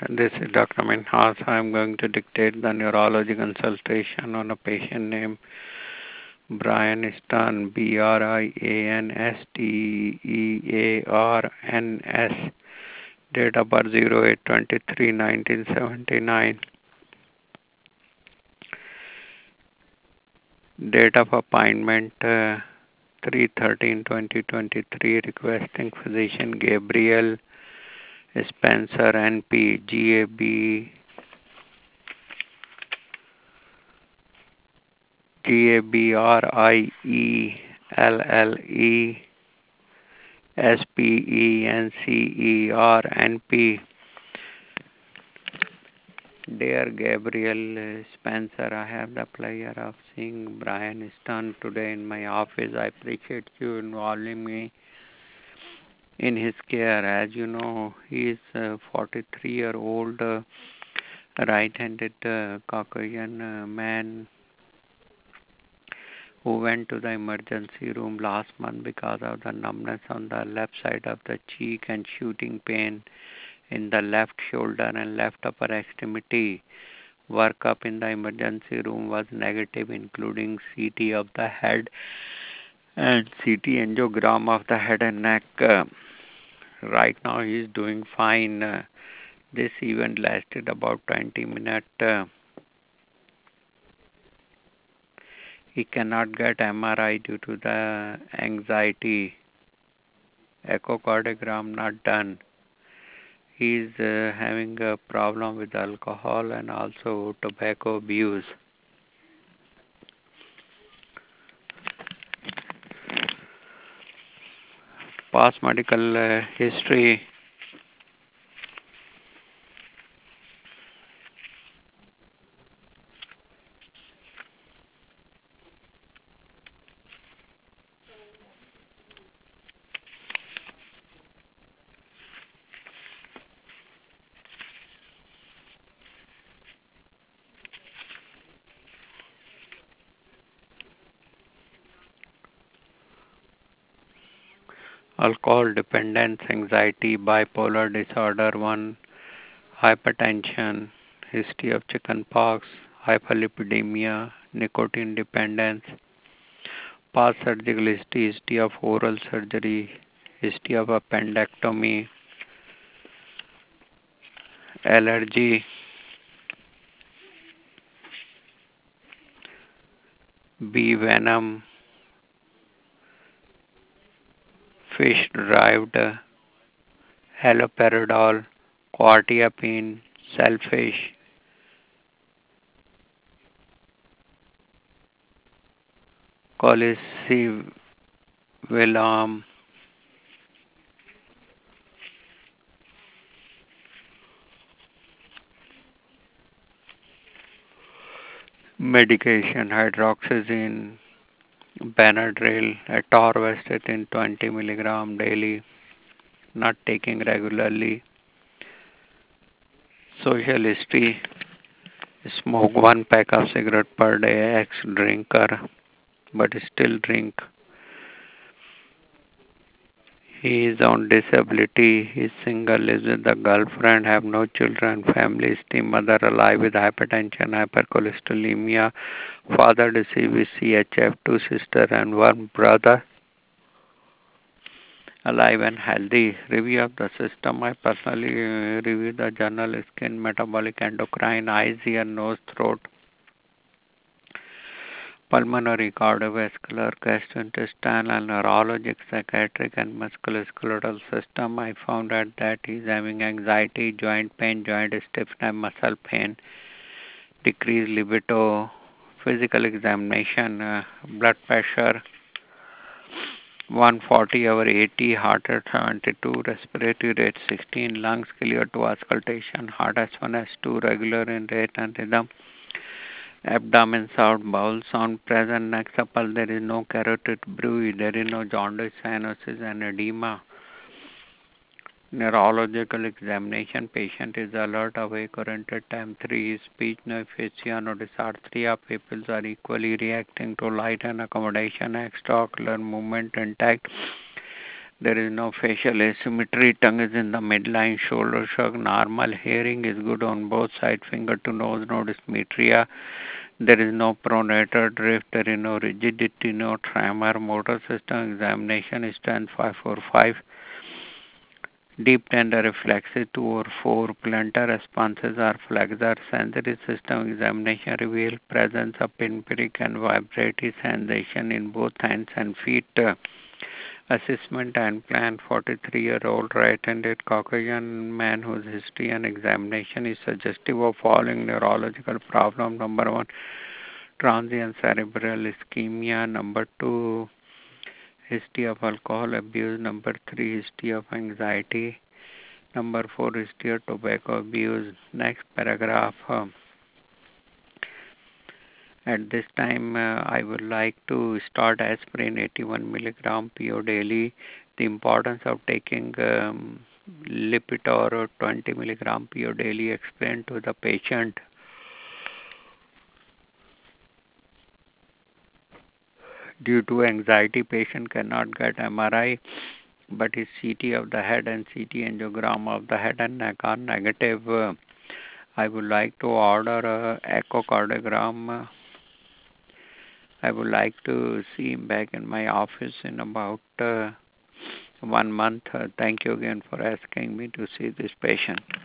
This is Dr. Minhas. I'm going to dictate the neurology consultation on a patient named Brian Stan, Brianstearns. Date of birth 08/23/1979. Date of appointment 3/13/2023. Requesting physician Gabriel Spencer, NP, GABRIELLESPENCER, Dear Gabriel Spencer, I have the pleasure of seeing Brian Stone today in my office. I appreciate you involving me in his care. As you know, he is a 43-year-old right-handed Caucasian man who went to the emergency room last month because of the numbness on the left side of the cheek and shooting pain in the left shoulder and left upper extremity. Workup in the emergency room was negative, including CT of the head and CT angiogram of the head and neck. Right now he is doing fine. This event lasted about 20 minutes. He cannot get MRI due to the anxiety. Echocardiogram not done. He is having a problem with alcohol and also tobacco abuse. Past medical history. Alcohol dependence, anxiety, bipolar disorder 1, hypertension, history of chickenpox, hyperlipidemia, nicotine dependence, past surgical history, history of oral surgery, history of appendectomy, allergy, bee venom, fish derived haloperidol, quetiapine, shellfish, colicivilam, medication, hydroxyzine, Benadryl, atorvastatin 20 milligram daily, not taking regularly. Social history, smoke 1 pack of cigarette per day, ex-drinker, but still drink. He is on disability, he is single, lives with a girlfriend, have no children, family history, mother alive with hypertension, hypercholesterolemia, father deceased with CHF, 2 sisters and 1 brother. Alive and healthy. Review of the system. I personally review the journal skin, metabolic, endocrine, eyes, ear, nose, throat, pulmonary, cardiovascular, gastrointestinal, neurologic, psychiatric, and musculoskeletal system. I found out that he is having anxiety, joint pain, joint stiffness, muscle pain, decreased libido, physical examination, blood pressure 140/80, heart rate 72, respiratory rate 16, lungs clear to auscultation, heart S1, S2 regular in rate and rhythm, abdomen sound, bowel sound, present neck supple, there is no carotid bruit, there is no jaundice, cyanosis and edema. Neurological examination, patient is alert, awake, oriented, time 3, speech, no aphasia, no dysarthria, pupils are equally reacting to light and accommodation, extraocular movement intact. There is no facial asymmetry. Tongue is in the midline. Shoulder shrug. Normal. Hearing is good on both sides. Finger to nose. No dysmetria. There is no pronator drift. There is no rigidity. No tremor. Motor system examination is 10545. Deep tender reflexes 2 or 4. Plantar responses are flexor. Sensory system examination reveal presence of pinprick and vibratory sensation in both hands and feet. Assessment and plan 43-year-old right-handed Caucasian man whose history and examination is suggestive of following neurological problem. Number 1, transient cerebral ischemia. Number 2, history of alcohol abuse. Number 3, history of anxiety. Number 4, history of tobacco abuse. Next paragraph. At this time, I would like to start aspirin 81 milligram PO daily. The importance of taking Lipitor or 20 milligram PO daily explained to the patient. Due to anxiety, patient cannot get MRI, but his CT of the head and CT angiogram of the head and neck are negative. I would like to order echocardiogram. I would like to see him back in my office in about 1 month. Thank you again for asking me to see this patient.